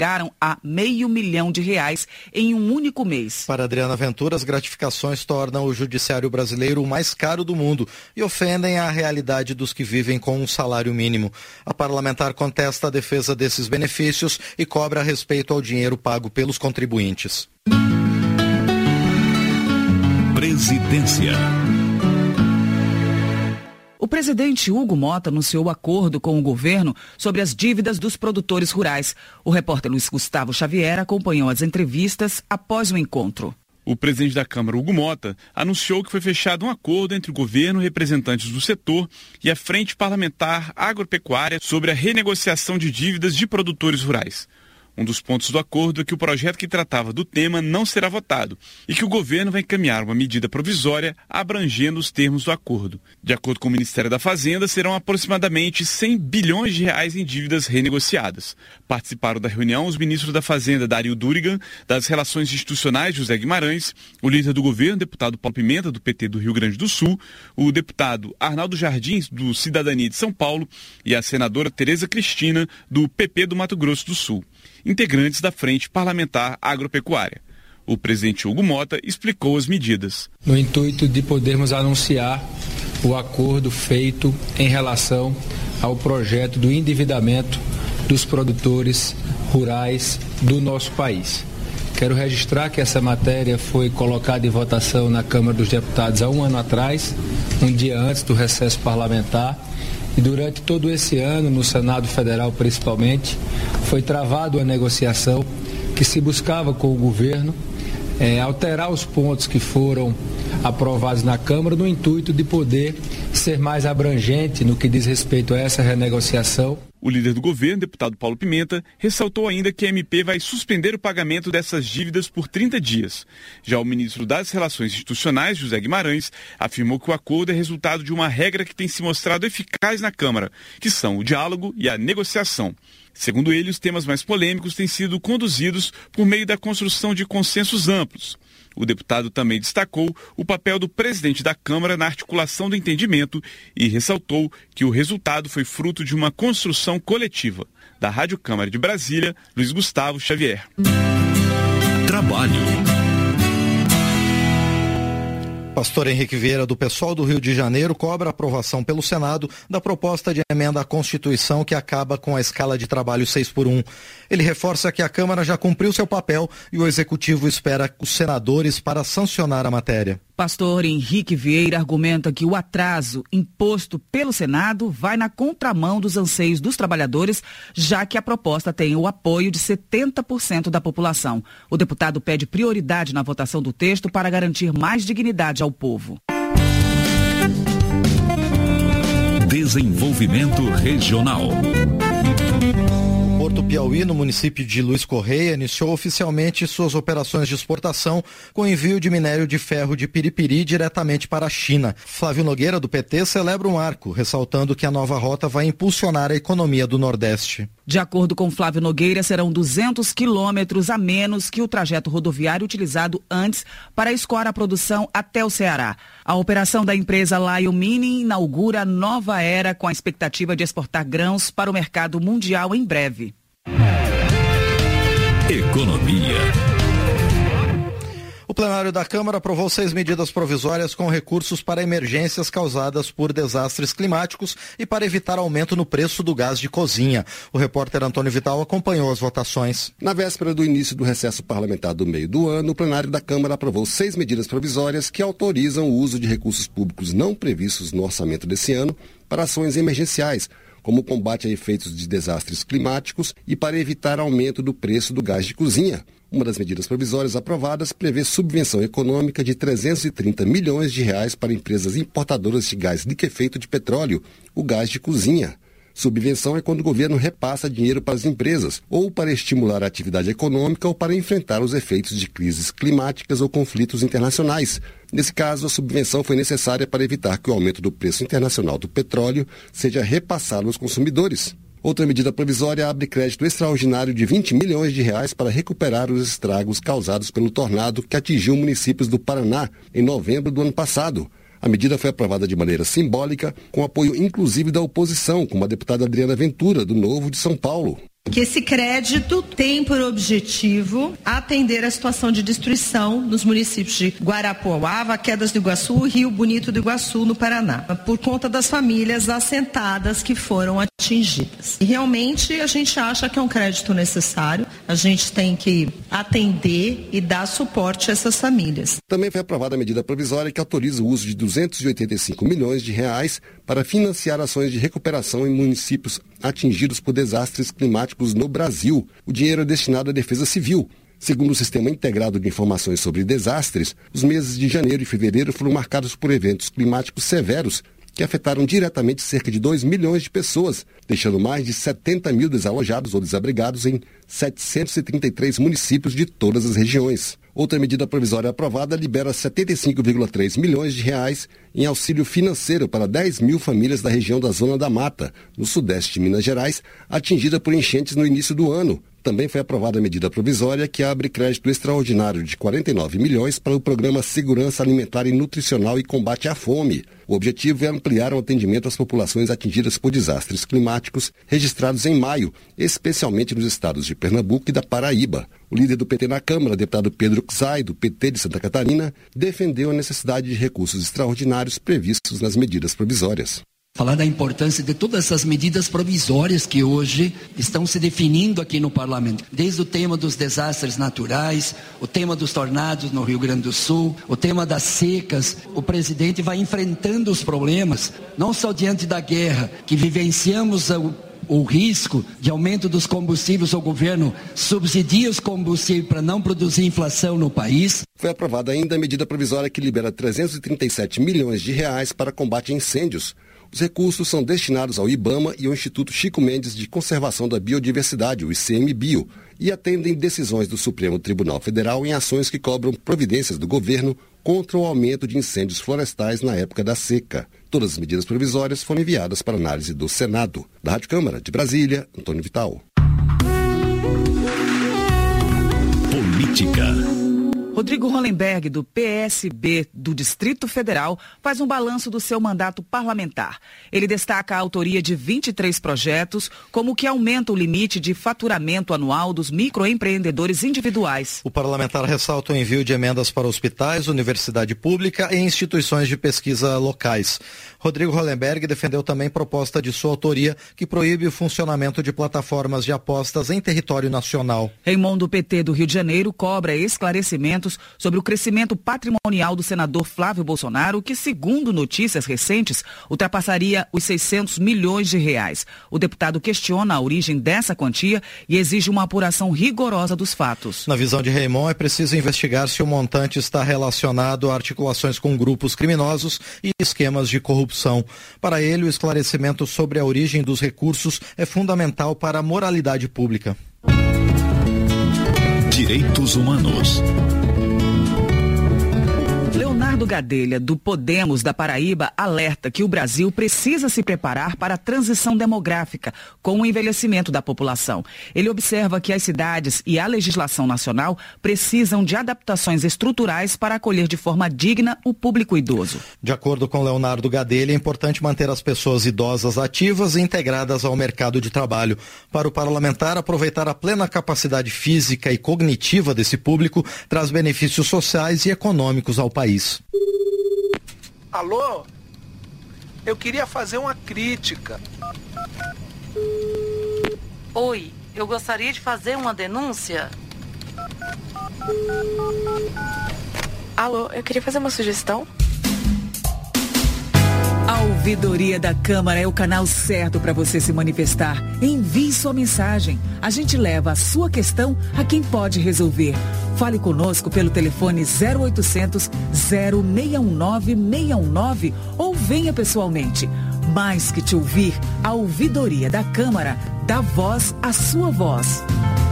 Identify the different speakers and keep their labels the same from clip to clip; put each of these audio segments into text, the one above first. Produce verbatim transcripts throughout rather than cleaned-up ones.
Speaker 1: chegaram a meio milhão de reais em um único mês.
Speaker 2: Para Adriana Ventura, as gratificações tornam o judiciário brasileiro o mais caro do mundo e ofendem a realidade dos que vivem com um salário mínimo. A parlamentar contesta a defesa desses benefícios e cobra respeito ao dinheiro pago pelos contribuintes.
Speaker 3: Presidência.
Speaker 1: O presidente Hugo Motta anunciou acordo com o governo sobre as dívidas dos produtores rurais. O repórter Luiz Gustavo Xavier acompanhou as entrevistas após o encontro.
Speaker 4: O presidente da Câmara, Hugo Motta, anunciou que foi fechado um acordo entre o governo, representantes do setor e a Frente Parlamentar Agropecuária sobre a renegociação de dívidas de produtores rurais. Um dos pontos do acordo é que o projeto que tratava do tema não será votado e que o governo vai encaminhar uma medida provisória abrangendo os termos do acordo. De acordo com o Ministério da Fazenda, serão aproximadamente cem bilhões de reais em dívidas renegociadas. Participaram da reunião os ministros da Fazenda, Dario Durigan, das Relações Institucionais, José Guimarães, o líder do governo, deputado Paulo Pimenta, do P T do Rio Grande do Sul, o deputado Arnaldo Jardim, do Cidadania de São Paulo, e a senadora Tereza Cristina, do P P do Mato Grosso do Sul, integrantes da Frente Parlamentar Agropecuária. O presidente Hugo Motta explicou as medidas.
Speaker 5: No intuito de podermos anunciar o acordo feito em relação ao projeto do endividamento dos produtores rurais do nosso país. Quero registrar que essa matéria foi colocada em votação na Câmara dos Deputados há um ano atrás, um dia antes do recesso parlamentar. E durante todo esse ano, no Senado Federal principalmente, foi travada uma negociação que se buscava com o governo é, alterar os pontos que foram aprovados na Câmara no intuito de poder ser mais abrangente no que diz respeito a essa renegociação.
Speaker 4: O líder do governo, deputado Paulo Pimenta, ressaltou ainda que a M P vai suspender o pagamento dessas dívidas por trinta dias. Já o ministro das Relações Institucionais, José Guimarães, afirmou que o acordo é resultado de uma regra que tem se mostrado eficaz na Câmara, que são o diálogo e a negociação. Segundo ele, os temas mais polêmicos têm sido conduzidos por meio da construção de consensos amplos. O deputado também destacou o papel do presidente da Câmara na articulação do entendimento e ressaltou que o resultado foi fruto de uma construção coletiva. Da Rádio Câmara de Brasília, Luiz Gustavo Xavier.
Speaker 3: Trabalho.
Speaker 2: Pastor Henrique Vieira, do PSOL do Rio de Janeiro, cobra a aprovação pelo Senado da proposta de emenda à Constituição que acaba com a escala de trabalho seis por um. Ele reforça que a Câmara já cumpriu seu papel e o Executivo espera os senadores para sancionar a matéria.
Speaker 1: Pastor Henrique Vieira argumenta que o atraso imposto pelo Senado vai na contramão dos anseios dos trabalhadores, já que a proposta tem o apoio de setenta por cento da população. O deputado pede prioridade na votação do texto para garantir mais dignidade ao povo.
Speaker 3: Desenvolvimento regional.
Speaker 2: Porto Piauí, no município de Luiz Correia, iniciou oficialmente suas operações de exportação com envio de minério de ferro de Piripiri diretamente para a China. Flávio Nogueira, do P T, celebra um marco, ressaltando que a nova rota vai impulsionar a economia do Nordeste.
Speaker 1: De acordo com Flávio Nogueira, serão duzentos quilômetros a menos que o trajeto rodoviário utilizado antes para escoar a produção até o Ceará. A operação da empresa Lion Mining inaugura nova era com a expectativa de exportar grãos para o mercado mundial em breve.
Speaker 3: Economia.
Speaker 2: O plenário da Câmara aprovou seis medidas provisórias com recursos para emergências causadas por desastres climáticos e para evitar aumento no preço do gás de cozinha. O repórter Antônio Vital acompanhou as votações.
Speaker 6: Na véspera do início do recesso parlamentar do meio do ano, o plenário da Câmara aprovou seis medidas provisórias que autorizam o uso de recursos públicos não previstos no orçamento desse ano para ações emergenciais, como o combate a efeitos de desastres climáticos e para evitar aumento do preço do gás de cozinha. Uma das medidas provisórias aprovadas prevê subvenção econômica de trezentos e trinta milhões de reais para empresas importadoras de gás liquefeito de petróleo, o gás de cozinha. Subvenção é quando o governo repassa dinheiro para as empresas, ou para estimular a atividade econômica ou para enfrentar os efeitos de crises climáticas ou conflitos internacionais. Nesse caso, a subvenção foi necessária para evitar que o aumento do preço internacional do petróleo seja repassado aos consumidores. Outra medida provisória abre crédito extraordinário de vinte milhões de reais para recuperar os estragos causados pelo tornado que atingiu municípios do Paraná em novembro do ano passado. A medida foi aprovada de maneira simbólica, com apoio inclusive da oposição, como a deputada Adriana Ventura, do Novo de São Paulo.
Speaker 7: Que esse crédito tem por objetivo atender a situação de destruição nos municípios de Guarapuava, Quedas do Iguaçu e Rio Bonito do Iguaçu, no Paraná, por conta das famílias assentadas que foram atingidas. E realmente a gente acha que é um crédito necessário, a gente tem que atender e dar suporte a essas famílias.
Speaker 6: Também foi aprovada a medida provisória que autoriza o uso de duzentos e oitenta e cinco milhões de reais para financiar ações de recuperação em municípios atingidos por desastres climáticos no Brasil. O dinheiro é destinado à defesa civil. Segundo o Sistema Integrado de Informações sobre Desastres, os meses de janeiro e fevereiro foram marcados por eventos climáticos severos que afetaram diretamente cerca de dois milhões de pessoas, deixando mais de setenta mil desalojados ou desabrigados em setecentos e trinta e três municípios de todas as regiões. Outra medida provisória aprovada libera setenta e cinco vírgula três milhões de reais em auxílio financeiro para dez mil famílias da região da Zona da Mata, no sudeste de Minas Gerais, atingida por enchentes no início do ano. Também foi aprovada a medida provisória que abre crédito extraordinário de quarenta e nove milhões para o programa Segurança Alimentar e Nutricional e Combate à Fome. O objetivo é ampliar o atendimento às populações atingidas por desastres climáticos registrados em maio, especialmente nos estados de Pernambuco e da Paraíba. O líder do P T na Câmara, deputado Pedro Xay, do P T de Santa Catarina, defendeu a necessidade de recursos extraordinários previstos nas medidas provisórias.
Speaker 8: Falar da importância de todas essas medidas provisórias que hoje estão se definindo aqui no Parlamento. Desde o tema dos desastres naturais, o tema dos tornados no Rio Grande do Sul, o tema das secas. O presidente vai enfrentando os problemas, não só diante da guerra, que vivenciamos o, o risco de aumento dos combustíveis. O governo subsidia os combustíveis para não produzir inflação no país.
Speaker 6: Foi aprovada ainda a medida provisória que libera trezentos e trinta e sete milhões de reais para combate a incêndios. Os recursos são destinados ao IBAMA e ao Instituto Chico Mendes de Conservação da Biodiversidade, o I C M Bio, e atendem decisões do Supremo Tribunal Federal em ações que cobram providências do governo contra o aumento de incêndios florestais na época da seca. Todas as medidas provisórias foram enviadas para análise do Senado. Da Rádio Câmara, de Brasília, Antônio Vital.
Speaker 3: Política.
Speaker 1: Rodrigo Hollenberg, do P S B do Distrito Federal, faz um balanço do seu mandato parlamentar. Ele destaca a autoria de vinte e três projetos, como o que aumenta o limite de faturamento anual dos microempreendedores individuais.
Speaker 2: O parlamentar ressalta o envio de emendas para hospitais, universidade pública e instituições de pesquisa locais. Rodrigo Hollenberg defendeu também proposta de sua autoria que proíbe o funcionamento de plataformas de apostas em território nacional.
Speaker 1: Raimon, do P T do Rio de Janeiro, cobra esclarecimentos sobre o crescimento patrimonial do senador Flávio Bolsonaro, que, segundo notícias recentes, ultrapassaria os seiscentos milhões de reais. O deputado questiona a origem dessa quantia e exige uma apuração rigorosa dos fatos.
Speaker 2: Na visão de Raimon, é preciso investigar se o montante está relacionado a articulações com grupos criminosos e esquemas de corrupção. Para ele, o esclarecimento sobre a origem dos recursos é fundamental para a moralidade pública.
Speaker 3: Direitos Humanos.
Speaker 1: Leonardo Gadelha, do Podemos da Paraíba, alerta que o Brasil precisa se preparar para a transição demográfica com o envelhecimento da população. Ele observa que as cidades e a legislação nacional precisam de adaptações estruturais para acolher de forma digna o público idoso.
Speaker 2: De acordo com Leonardo Gadelha, é importante manter as pessoas idosas ativas e integradas ao mercado de trabalho. Para o parlamentar, aproveitar a plena capacidade física e cognitiva desse público traz benefícios sociais e econômicos ao país.
Speaker 9: Alô? Eu queria fazer uma crítica.
Speaker 10: Oi, eu gostaria de fazer uma denúncia.
Speaker 11: Alô, eu queria fazer uma sugestão.
Speaker 1: A Ouvidoria da Câmara é o canal certo para você se manifestar. Envie sua mensagem. A gente leva a sua questão a quem pode resolver. Fale conosco pelo telefone zero oitocentos, zero seis um nove, seis um nove ou venha pessoalmente. Mais que te ouvir, a Ouvidoria da Câmara dá voz à sua voz.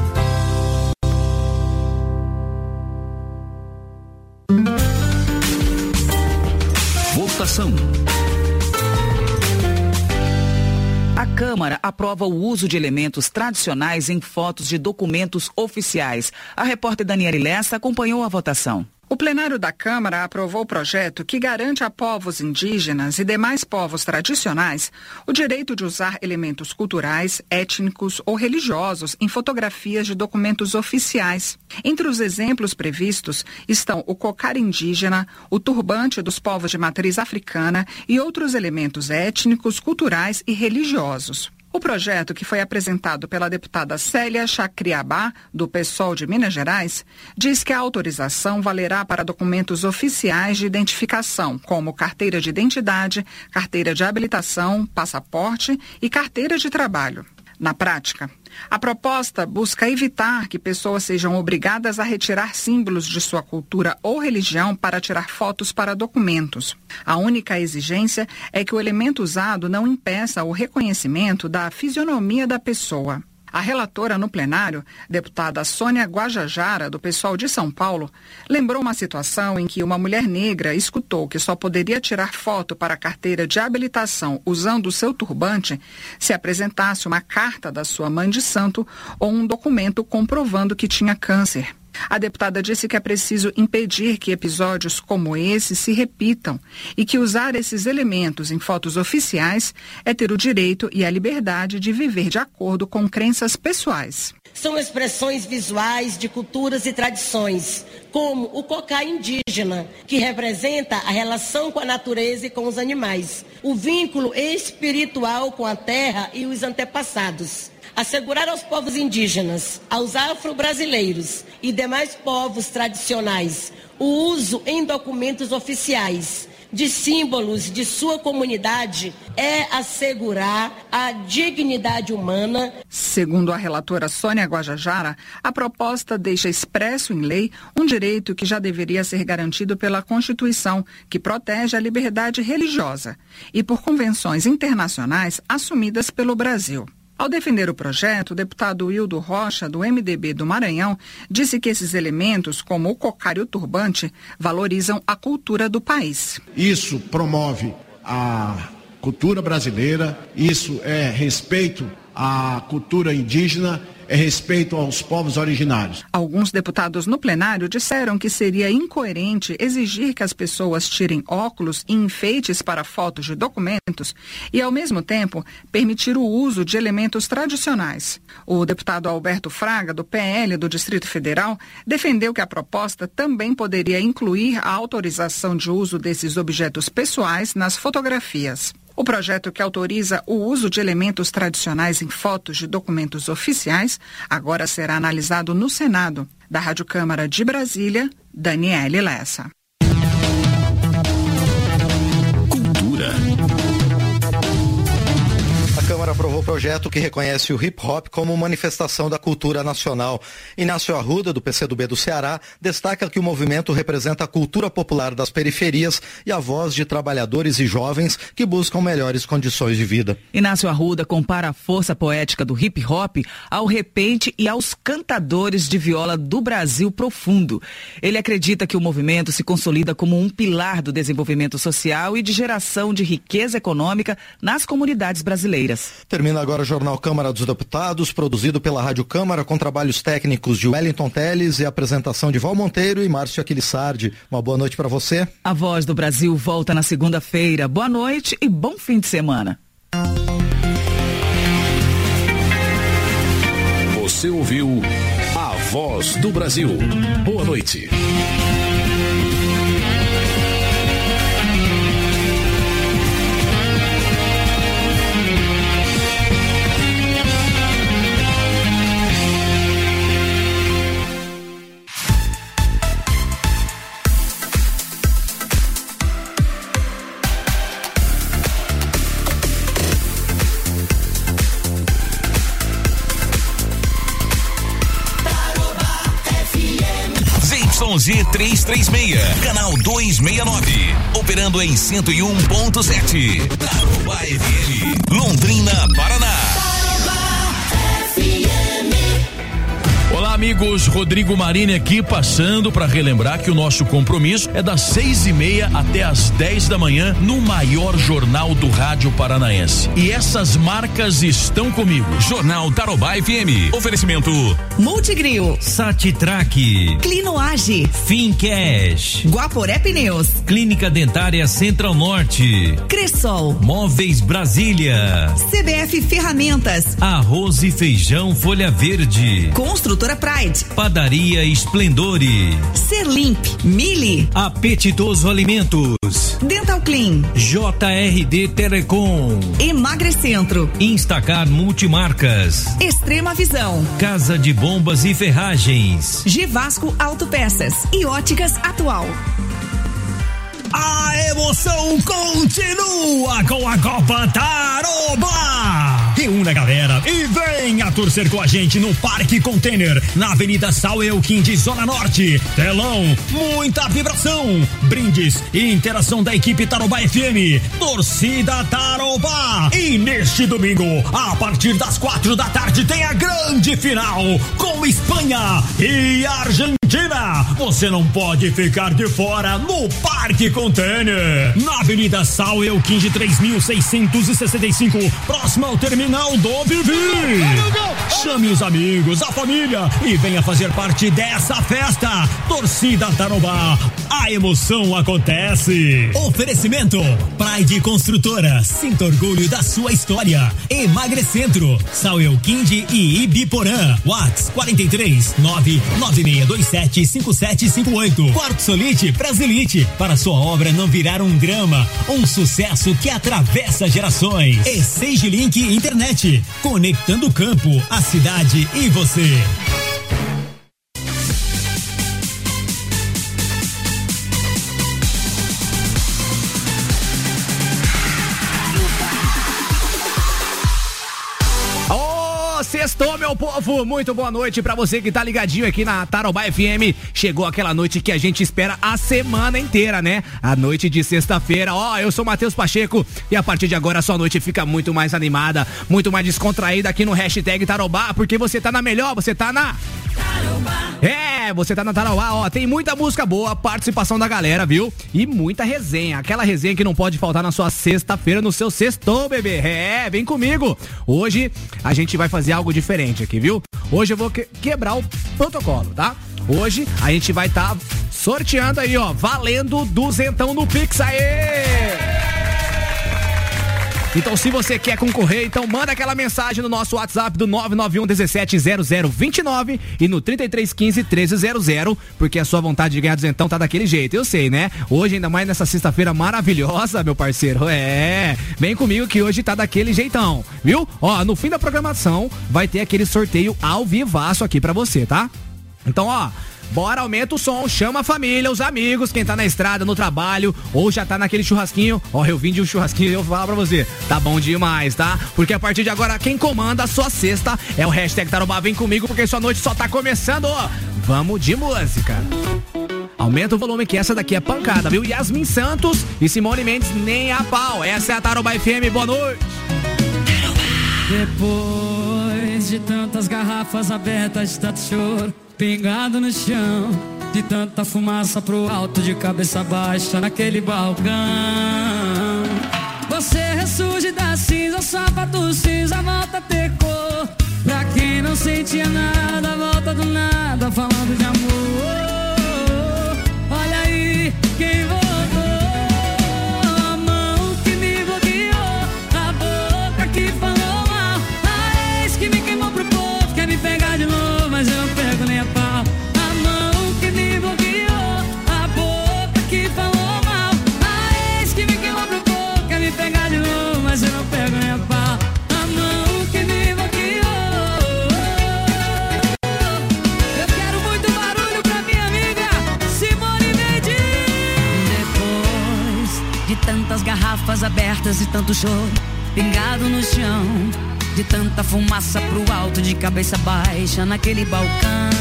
Speaker 3: Votação.
Speaker 1: A Câmara aprova o uso de elementos tradicionais em fotos de documentos oficiais. A repórter Daniela Lessa acompanhou a votação.
Speaker 12: O plenário da Câmara aprovou o projeto que garante a povos indígenas e demais povos tradicionais o direito de usar elementos culturais, étnicos ou religiosos em fotografias de documentos oficiais. Entre os exemplos previstos estão o cocar indígena, o turbante dos povos de matriz africana e outros elementos étnicos, culturais e religiosos. O projeto, que foi apresentado pela deputada Célia Chacriabá, do PSOL de Minas Gerais, diz que a autorização valerá para documentos oficiais de identificação, como carteira de identidade, carteira de habilitação, passaporte e carteira de trabalho. Na prática, a proposta busca evitar que pessoas sejam obrigadas a retirar símbolos de sua cultura ou religião para tirar fotos para documentos. A única exigência é que o elemento usado não impeça o reconhecimento da fisionomia da pessoa. A relatora no plenário, deputada Sônia Guajajara, do PSOL de São Paulo, lembrou uma situação em que uma mulher negra escutou que só poderia tirar foto para a carteira de habilitação usando o seu turbante se apresentasse uma carta da sua mãe de santo ou um documento comprovando que tinha câncer. A deputada disse que é preciso impedir que episódios como esse se repitam e que usar esses elementos em fotos oficiais é ter o direito e a liberdade de viver de acordo com crenças pessoais.
Speaker 13: São expressões visuais de culturas e tradições, como o cocar indígena, que representa a relação com a natureza e com os animais, o vínculo espiritual com a terra e os antepassados. Assegurar aos povos indígenas, aos afro-brasileiros e demais povos tradicionais o uso em documentos oficiais de símbolos de sua comunidade é assegurar a dignidade humana.
Speaker 12: Segundo a relatora Sônia Guajajara, a proposta deixa expresso em lei um direito que já deveria ser garantido pela Constituição, que protege a liberdade religiosa, e por convenções internacionais assumidas pelo Brasil. Ao defender o projeto, o deputado Wildo Rocha, do M D B do Maranhão, disse que esses elementos, como o cocar e o turbante, valorizam a cultura do país.
Speaker 14: Isso promove a cultura brasileira, isso é respeito à cultura indígena, é respeito aos povos originários.
Speaker 12: Alguns deputados no plenário disseram que seria incoerente exigir que as pessoas tirem óculos e enfeites para fotos de documentos e, ao mesmo tempo, permitir o uso de elementos tradicionais. O deputado Alberto Fraga, do P L do Distrito Federal, defendeu que a proposta também poderia incluir a autorização de uso desses objetos pessoais nas fotografias. O projeto, que autoriza o uso de elementos tradicionais em fotos de documentos oficiais, agora será analisado no Senado. Da Rádio Câmara de Brasília, Daniele Lessa.
Speaker 2: Cultura. A Câmara aprovou o projeto que reconhece o hip-hop como manifestação da cultura nacional. Inácio Arruda, do P C do B do Ceará, destaca que o movimento representa a cultura popular das periferias e a voz de trabalhadores e jovens que buscam melhores condições de vida.
Speaker 1: Inácio Arruda compara a força poética do hip-hop ao repente e aos cantadores de viola do Brasil profundo. Ele acredita que o movimento se consolida como um pilar do desenvolvimento social e de geração de riqueza econômica nas comunidades brasileiras.
Speaker 2: Termina agora o Jornal Câmara dos Deputados, produzido pela Rádio Câmara, com trabalhos técnicos de Wellington Teles e apresentação de Val Monteiro e Márcio Aquilissardi. Uma boa noite para você.
Speaker 1: A Voz do Brasil volta na segunda-feira. Boa noite e bom fim de semana.
Speaker 3: Você ouviu A Voz do Brasil. Boa noite. Z trezentos e trinta e seis, canal duzentos e sessenta e nove, operando em cento e um ponto sete. Tarobá F M, Londrina, Paraná.
Speaker 15: Olá, amigos, Rodrigo Marini aqui, passando para relembrar que o nosso compromisso é das seis e meia até as dez da manhã no maior jornal do rádio paranaense. E essas marcas estão comigo.
Speaker 3: Jornal Tarobá F M. Oferecimento
Speaker 16: Multigril,
Speaker 3: Satitrack,
Speaker 16: Clinoage,
Speaker 3: Fincash,
Speaker 16: Guaporé Pneus,
Speaker 3: Clínica Dentária Central Norte,
Speaker 16: Cressol,
Speaker 3: Móveis Brasília,
Speaker 16: C B F Ferramentas,
Speaker 3: Arroz e Feijão Folha Verde,
Speaker 16: Construtora Pride,
Speaker 3: Padaria Esplendore,
Speaker 16: Serlimp, Mili,
Speaker 3: Apetitoso Alimentos,
Speaker 16: Dental Clean,
Speaker 3: J R D Telecom,
Speaker 16: Emagrecentro,
Speaker 3: Instacar Multimarcas,
Speaker 16: Extrema Visão,
Speaker 3: Casa de Bombas e Ferragens,
Speaker 16: Givasco Autopeças e Óticas Atual.
Speaker 17: A emoção continua com a Copa Tarobá. Reúna a galera e venha torcer com a gente no Parque Container, na Avenida Sal Elquim, Zona Norte. Telão, muita vibração, brindes e interação da equipe Tarobá F M. Torcida Tarobá. E neste domingo, a partir das quatro da tarde, tem a grande final com Espanha e Argentina. Você não pode ficar de fora no Parque Container, na Avenida Sal Elquim, três mil seiscentos e sessenta e cinco, próximo ao terminal do Vivi. Chame os amigos, a família e venha fazer parte dessa festa. Torcida Tarobá, a emoção acontece. Oferecimento Pride Construtora, sinta orgulho da sua história. Emagrecentro, Sal Elquim e Ibiporã. WhatsApp quarenta e três, nove nove seis dois sete, cinco sete cinco oito. Quarto Solite Brasilite, para sua obra não virar um drama, um sucesso que atravessa gerações. E Sage Link Internet, conectando o campo, a cidade e você.
Speaker 18: Sextou, meu povo, muito boa noite pra você que tá ligadinho aqui na Tarobá F M. Chegou aquela noite que a gente espera a semana inteira, né? A noite de sexta-feira. Ó, eu sou Matheus Pacheco e a partir de agora a sua noite fica muito mais animada, muito mais descontraída aqui no hashtag Tarobá, porque você tá na melhor, você tá na... Tarobá. É, você tá na Tarobá, ó, tem muita música boa, participação da galera, viu? E muita resenha, aquela resenha que não pode faltar na sua sexta-feira, no seu sextou, bebê. É, vem comigo. Hoje a gente vai fazer algo diferente aqui, viu? Hoje eu vou que- quebrar o protocolo, tá? Hoje a gente vai estar tá sorteando aí, ó, valendo duzentão no Pix, aê! Então, se você quer concorrer, então manda aquela mensagem no nosso WhatsApp do nove nove um um sete zero zero dois nove e no trinta e três quinze, treze zero zero, porque a sua vontade de ganhar duzentão tá daquele jeito, eu sei, né? Hoje, ainda mais nessa sexta-feira maravilhosa, meu parceiro, é, vem comigo que hoje tá daquele jeitão, viu? Ó, no fim da programação vai ter aquele sorteio ao vivaço aqui pra você, tá? Então, ó, bora, aumenta o som, chama a família, os amigos, quem tá na estrada, no trabalho, ou já tá naquele churrasquinho. Ó, eu vim de um churrasquinho e eu falo pra você, tá bom demais, tá? Porque a partir de agora, quem comanda a sua sexta é o hashtag Tarobá, vem comigo, porque sua noite só tá começando, ó. Vamos de música. Aumenta o volume que essa daqui é pancada, viu? Yasmin Santos e Simone Mendes, nem a pau. Essa é a Tarobá F M, boa noite.
Speaker 19: Depois de tantas garrafas abertas, de tanto choro pingado no chão, de tanta fumaça pro alto, de cabeça baixa naquele balcão, você ressurge da cinza, sapato cinza, volta a ter cor. Pra quem não sentia nada, volta do nada, falando de amor. Olha aí, quem voltou. A mão que me bloqueou, a boca que falou mal, a ex que me queimou pro povo, quer me pegar de novo, mas eu não pego nem a pau. A mão que me bloqueou, a boca que falou mal, a ex que me queimou pro povo, quer me pegar de novo, mas eu não pego nem a pau. A mão que me bloqueou. Eu quero muito barulho pra minha amiga Simone Mendes. Depois de tantas garrafas abertas e tanto choro pingado no chão, de tanta fumaça pro alto, de cabeça baixa naquele balcão,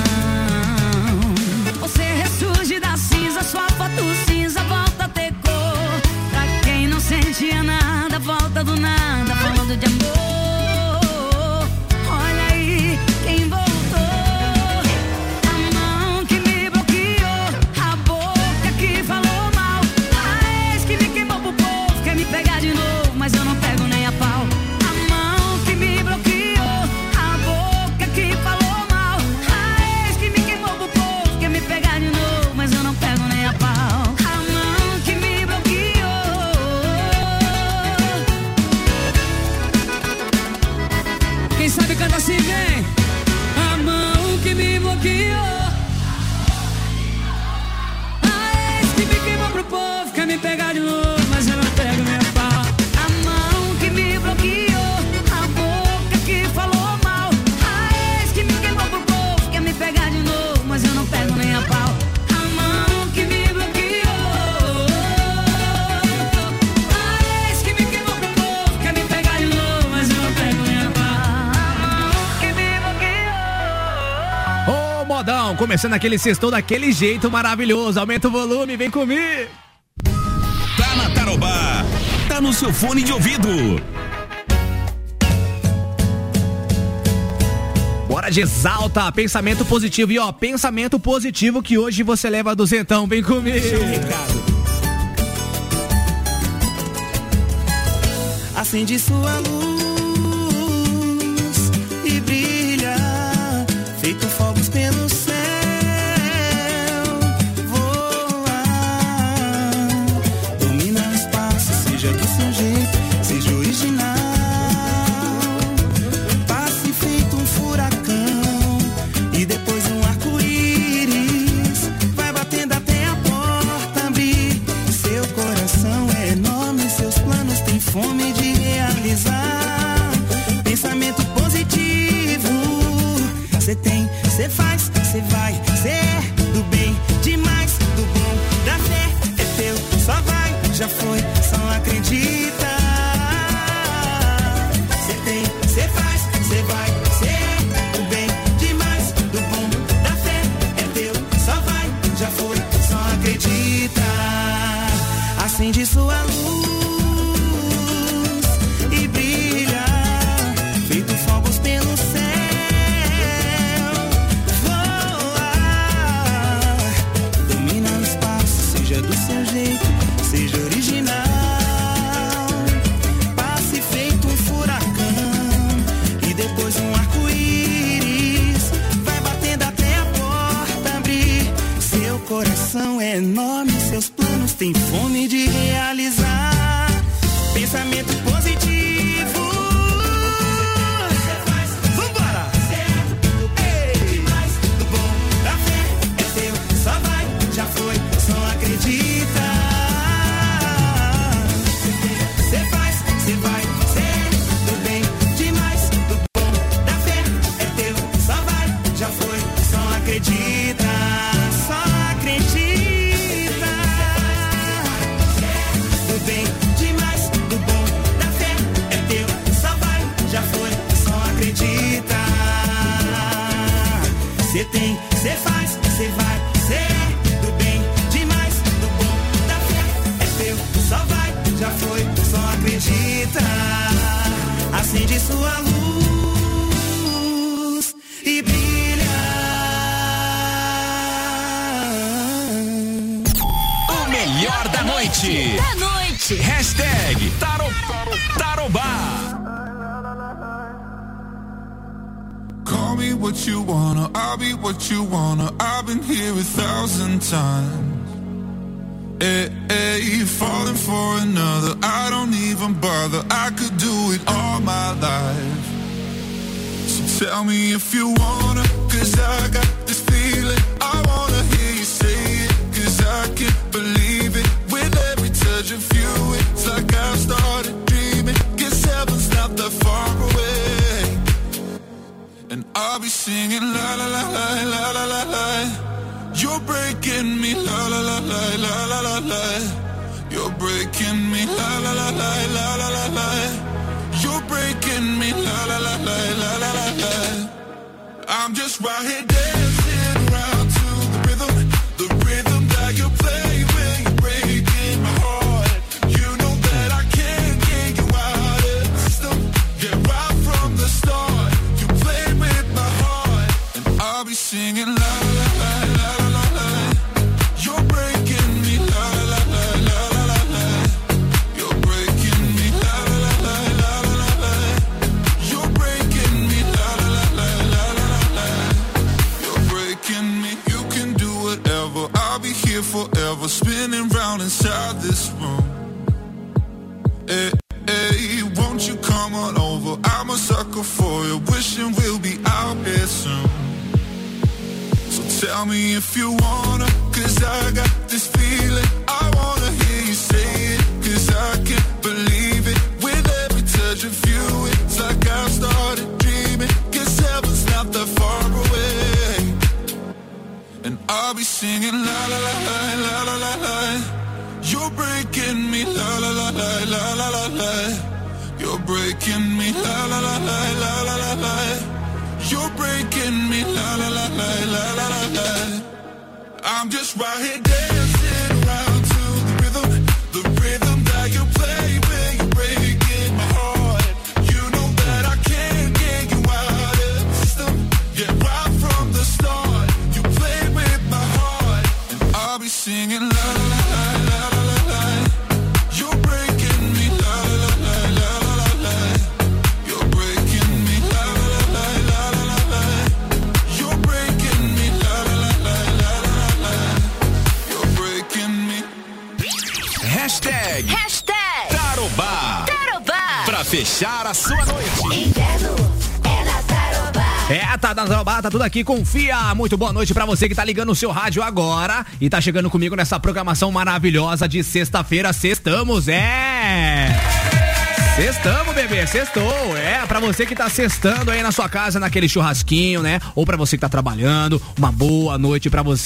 Speaker 19: você ressurge da cinza, sua foto cinza volta a ter cor. Pra quem não sentia nada, volta do nada, falando de amor. Olha aí, quem voltou. A mão que me bloqueou, a boca que falou mal, a ex que me queimou pro povo, quer me pegar de novo, mas eu não pego nem a pau. A mão que me bloqueou, a boca que falou mal,
Speaker 18: modão, começando aquele sextou daquele jeito maravilhoso. Aumenta o volume, vem comigo.
Speaker 3: Tá na Tarobá, tá no seu fone de ouvido.
Speaker 18: Bora de Exalta, pensamento positivo. E ó, pensamento positivo que hoje você leva duzentão, vem comigo.
Speaker 20: Acende sua luz e brilha, feito fogos pelo céu. Voa, domina o espaço, seja do seu jeito, seja original. Passe feito um furacão e depois um arco-íris. Vai batendo até a porta abrir. Seu coração é enorme, seus planos têm fome de realizar. Pensamento positivo, cê tem, cê faz, cê vai, cê é do bem, demais, do bom, da fé, é teu, só vai, já foi, só acredita. Cê tem, cê faz, cê vai, cê é do bem, demais, do bom, da fé, é teu, só vai, já foi, só acredita. Acende sua luz e brilha, feito fogos pelo céu. Voa, domina o espaço, seja do seu jeito, seja original. Passe feito um furacão e depois um arco-íris. Vai batendo até a porta abrir. Seu coração é enorme, seus planos têm fome de realizar. Pensamento positivo. Vambora! Ei! Do bom, da fé, é teu, só vai, já foi, só acredita. Cê faz, cê vai, cê é do bem, demais, do bom, da fé, é teu, só vai, já foi, só acredita. Só acredita. Do bem, demais, do bom, da fé, é teu, só vai, já foi, só acredita. Cê tem, cê faz, cê vai, cê é do bem, demais, do bom, da fé, é teu, só vai, já foi, só acredita. Acende sua luz e brilha.
Speaker 3: O melhor da noite.
Speaker 16: Da noite.
Speaker 3: Hashtag Taro, Tarobá.
Speaker 21: Call me what you wanna, I'll be what you wanna. I've been here a thousand times. Hey, hey, falling for another, I don't even bother. I could do it all my life. So tell me if you wanna, cause I got this feeling. I wanna hear you say it, cause I can't believe it. With every touch of you, it's like I've started dreaming. Guess heaven's not that far away. And I'll be singing la la la la la la la la. You're breaking me la la la la la la la la. You're breaking me la la la la la la la la. You're breaking me la la la la la la la la. I'm just right here dancing around to the rhythm, the rhythm that you play when you're breaking my heart. You know that I can't get you out of the system. Yeah, right from the start, you played with my heart, and I'll be singing la la la la la la la. You're breaking me la la la la la la la. You're breaking me la la la la la la la. You're breaking me la la la la la la la. You're breaking me. You can do whatever. I'll be here forever, spinning round inside this room. Hey, hey, won't you come on over? I'm a sucker for you, wishing we'll be out here soon. So tell me if you wanna, cause I got this feeling. I wanna hear you say it, cause I can't believe it. With every touch of you, it's like I've started dreaming. Cause heaven's not that far away. And I'll be singing la la la la la la la la. You're breaking me la la la la la la la la. You're breaking me la la la la la la la la. You're breaking me, la la la la la la la la. I'm just right here dancing around to the rhythm, the rhythm that you play when you're breaking my heart. You know that I can't get you out of the system. Yeah, right from the start, you play with my heart, and I'll be singing la la la la la la la. You're breaking me, la la la la la la la. You're breaking me, la la la la la la la. You're breaking me, la la la la la la la. You're breaking me.
Speaker 3: Hashtag,
Speaker 5: Hashtag
Speaker 3: Tarobá.
Speaker 5: Tarobá.
Speaker 3: Pra fechar a sua noite.
Speaker 5: Inverno é na Tarobá.
Speaker 18: É, tá na Tarobá, tá tudo aqui, confia. Muito boa noite pra você que tá ligando o seu rádio agora e tá chegando comigo nessa programação maravilhosa de sexta-feira. Sextamos, é... Sextamos, bebê, sextou. É, pra você que tá sextando aí na sua casa, naquele churrasquinho, né? Ou pra você que tá trabalhando, uma boa noite pra você.